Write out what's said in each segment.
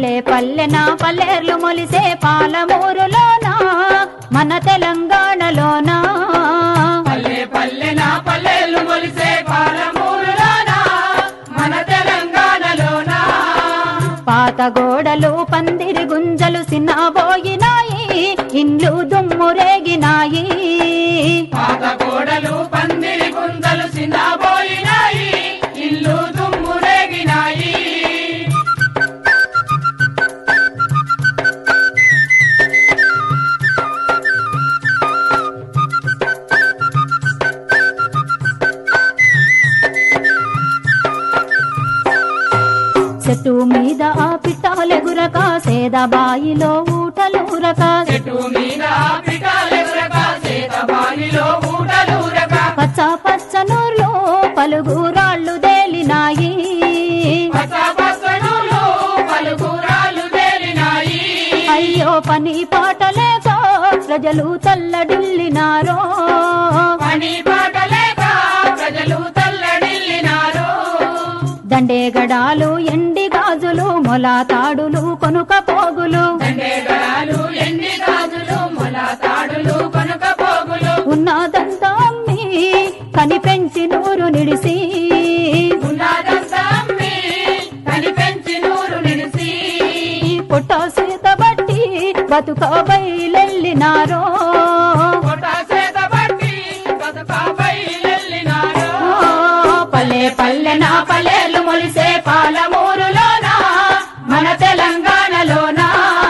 పల్లె పల్లెన పల్లెర్లు మొలిసే పాలమూరులోనా మన తెలంగాణలోనా పల్లె పల్లెన పల్లెర్లు మొలిసే పాలమూరులోనా మన తెలంగాణలోనా పాత గోడలు పందిరి గుంజలు సిన్నబోయినాయి ఇండ్లు దుమ్మురేగినాయి పాత గోడలు పందిరి గుంజలు సిన్నబోయినాయి ఇల్లు దుమ్మురేగినాయి చెట్టు మీద పిట్టాలెగురక సేదబాయిలో ఊటలూరక చెట్టు మీద పిటాలెగురక సేదబాయిలో ఊటలూరక పచ్చ పచ్చనూర్లో పలుగురాళ్ళు తేలినాయి పచ్చ పచ్చనూర్లో పలుగురాళ్ళు తేలినాయి అయ్యో పని పాటలేక ప్రజలు తల్లడిల్లినారో పని పాటలేక ప్రజలు తల్లడిల్లినారు దండేగడాలు ఎండి గాజులు మొలతాడులు కొనుక పోగులు దండేగడాలు ఎండి గాజులు మొలతాడులు కొనుక పోగులు ఉన్నదంతా అమ్మి కని పెంచి నూరు నిడిసి ఉన్నదంతా అమ్మి కని పెంచి నూరు నిడిసి పుట్ట సీత బట్టి బతుక బయలెల్లినారో కొట్టసేత బట్టి బతుక బయలెల్లినారు పల్లె పల్లెన పల్లెలు మొలిసే పాలమూరులోనా మన తెలంగాణలోనా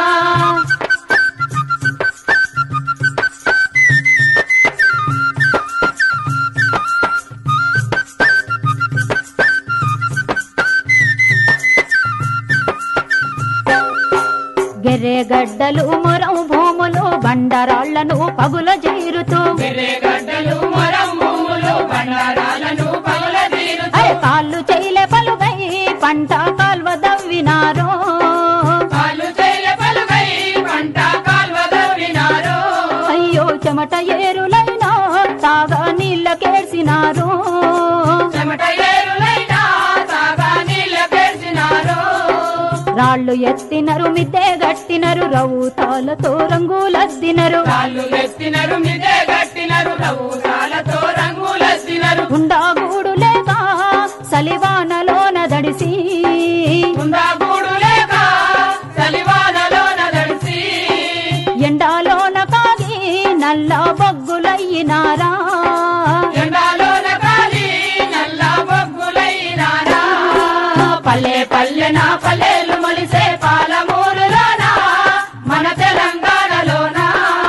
గెర్రెగడ్డలు మొరం భూములు బండరాళ్లను పగుల జీరుతూ గడ్డలు మరం భూములు బండారాలను పగలదీరుతూ కాళ్ళు చేయలే పలుగై పంట కాల్వ దవ్వినారో కాళ్ళు చేయలే పలుగై పంట కాల్వ దవ్వినారు అయ్యో చెమట ఏరులైనా తాగా నీళ్ళకేసినారు చెమట ఏరులైనా తాగా నీళ్ళ పేర్చినారు రాళ్ళు ఎత్తినరు మిద్దె గట్టినరు రౌతాలతో రంగులద్దినరు కాళ్ళు ఎత్తినరు మిదే గట్టినరు రౌతాలతో రంగులద్దినరు గుండాగూడు లేక సలివానలోన దడిసి గూడు లేక సలివానలోన దడిసి ఎండాలోన కాగి నల్ల బొగ్గులయ్యినారా ఎండాలోన కాలి నల్ల బొగ్గులైనారా పల్లె పల్లెన పల్లెలు మొలిసే పాలమూరులోనా మన తెలంగాణలోనా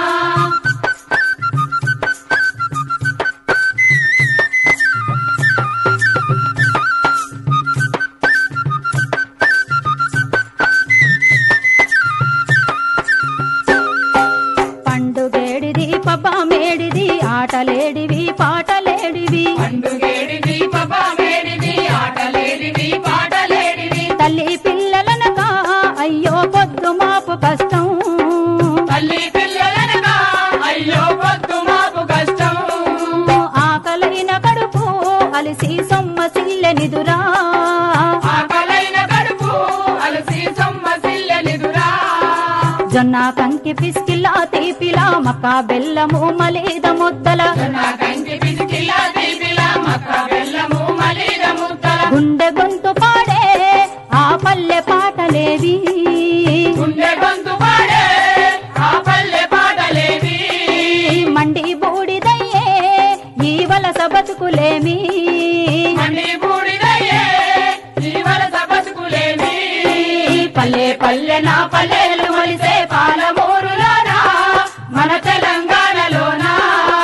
పండుగేడిది పబ్బమేడిది ఆటలేడివి పాటలేడివి పండుగేడిది పబ్బమేడిది ఆటలేడిది పాటలేడిది తల్లి పిల్లలనక అయ్యో పొద్దు మాపు కష్టం తల్లి పిల్లలనగా అయ్యో పొద్దు మాపు కష్టం ఆకలైన కడుపు అలిసి సొమ్మసిల్లెనిదురా ఆకలైన కడుపు అలసి సొమ్మసిల్లెనిదురా జొన్న కంకి పిసికిలా తీపిలా మక్క బెల్లము మలీద ముద్దల నా కంకి పిసికిలా దీపిలా మక్క బెల్లము మలీద ముద్దల గుండె గొంతు పాడే ఆ పల్లె పాటలేవి గుండె గొంతు పాడే ఆ పల్లె పాటలేవి మండి బూడిదయ్యే ఈ వలస బతుకులేమి అన్ని బూడిదయ్యే జీవలస బతుకులేమి పల్లె పల్లెన పల్లెలు మొలిసే పాలమూరులోనా మన తెలంగాణలోనా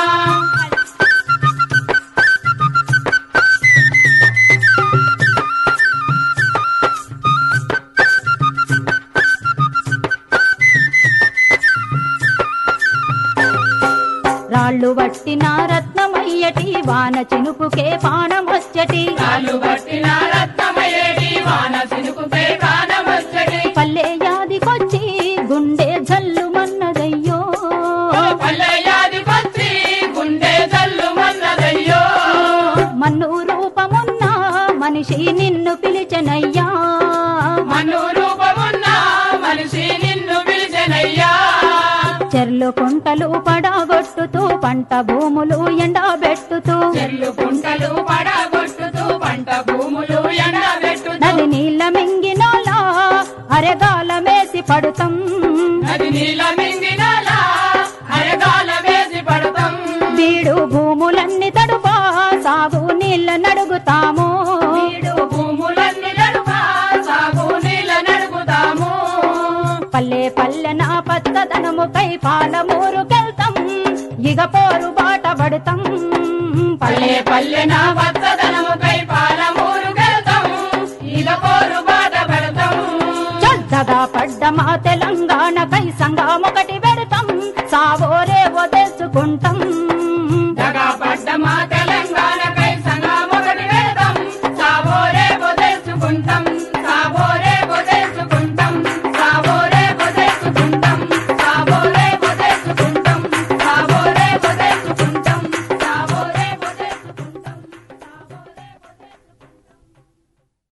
రాళ్ళు వట్టిన రత్నమయ్యటి వాన చినుకుకే పానమొచ్చటి కాళ్ళు పట్టిన రత్నమయ్యేటి వాన సినుకుపై కానమొచ్చటి పల్లె యాదికొచ్చి గుండె జల్లు మన్నదయ్యో పల్లెయాదికొచ్చి గుండె జల్లుమన్నదయ్యో మన్ను రూపమున్న మనిషి నిన్ను పిలిచెనయ్యా మన్ను రూపమున్న చెర్లు కుంటలు పడగొట్టుతూ పంట భూములు ఎండబెట్టుతూ చెర్లు కుంటలు పడగొట్టుతూ పంట భూములు ఎండబెట్టుతూ నది నీళ్ళ మింగినోలా అరెగాల మేసి పడుతాం నది నీళ్ళ మింగినోలా అరెగాల వేసి పడతాం బీడు భూములన్నీ తడుపా సాగు నీళ్ళ నడుగుతాము వీడు భూములన్నీ నడుపా సాగు నీళ్ళ నడుపుతాము పల్లె పల్లె నా పచ్చదనముకై పాలమూరుకెళ్తాం ఇగ పోరు బాట పడతాం పల్లె పల్లె నా వత్తదనముకై పాలమూరుకెళ్తాం ఇక పోరు బాట పడతాం చల్లగా పడ్డ మా తెలంగాణకై సంఘమొకటి పెడతాం సావోరేవో తెలుసుకుంటాం దగా పడ్డ మా తెలంగాణకై సంఘమొకటి పెడతాం సావోరేవో తెలుసుకుంటాం సావోరే